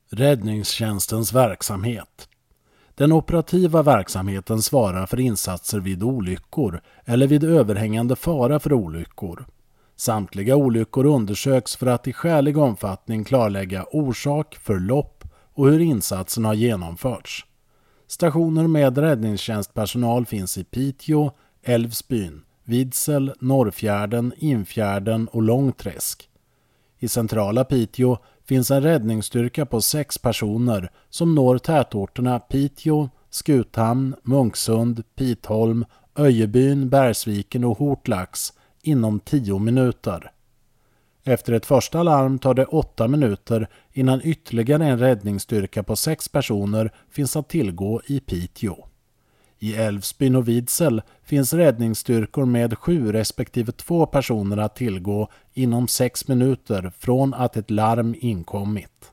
Räddningstjänstens verksamhet. Den operativa verksamheten svarar för insatser vid olyckor eller vid överhängande fara för olyckor. Samtliga olyckor undersöks för att i skälig omfattning klarlägga orsak, förlopp och hur insatsen har genomförts. Stationer med räddningstjänstpersonal finns i Piteå, Älvsbyn, Vidsel, Norrfjärden, Infjärden och Långträsk. I centrala Piteå finns en räddningsstyrka på 6 personer som når tätorterna Piteå, Skuthamn, Munksund, Pitholm, Öjebyn, Bergsviken och Hortlax inom 10 minuter. Efter ett första larm tar det 8 minuter innan ytterligare en räddningsstyrka på 6 personer finns att tillgå i Piteå. I Älvsbyn och Vidsel finns räddningsstyrkor med 7 respektive 2 personer att tillgå inom 6 minuter från att ett larm inkommit.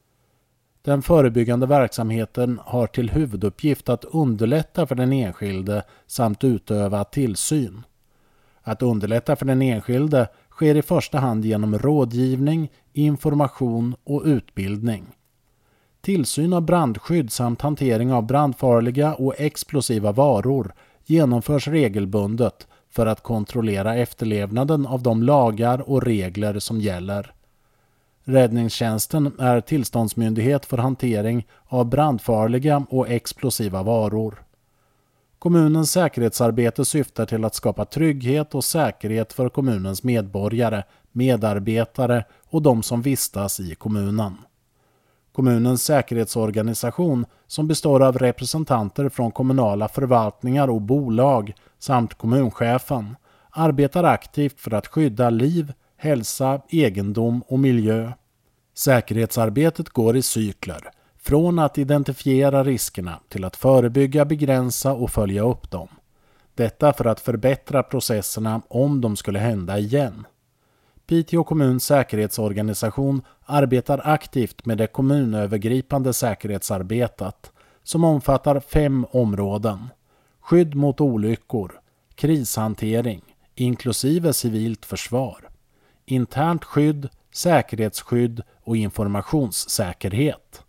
Den förebyggande verksamheten har till huvuduppgift att underlätta för den enskilde samt utöva tillsyn. Att underlätta för den enskilde sker i första hand genom rådgivning, information och utbildning. Tillsyn av brandskydd samt hantering av brandfarliga och explosiva varor genomförs regelbundet för att kontrollera efterlevnaden av de lagar och regler som gäller. Räddningstjänsten är tillståndsmyndighet för hantering av brandfarliga och explosiva varor. Kommunens säkerhetsarbete syftar till att skapa trygghet och säkerhet för kommunens medborgare, medarbetare och de som vistas i kommunen. Kommunens säkerhetsorganisation, som består av representanter från kommunala förvaltningar och bolag samt kommunchefen, arbetar aktivt för att skydda liv, hälsa, egendom och miljö. Säkerhetsarbetet går i cykler, från att identifiera riskerna till att förebygga, begränsa och följa upp dem. Detta för att förbättra processerna om de skulle hända igen. Piteå kommuns säkerhetsorganisation arbetar aktivt med det kommunövergripande säkerhetsarbetet som omfattar 5 områden: skydd mot olyckor, krishantering, inklusive civilt försvar, internt skydd, säkerhetsskydd och informationssäkerhet.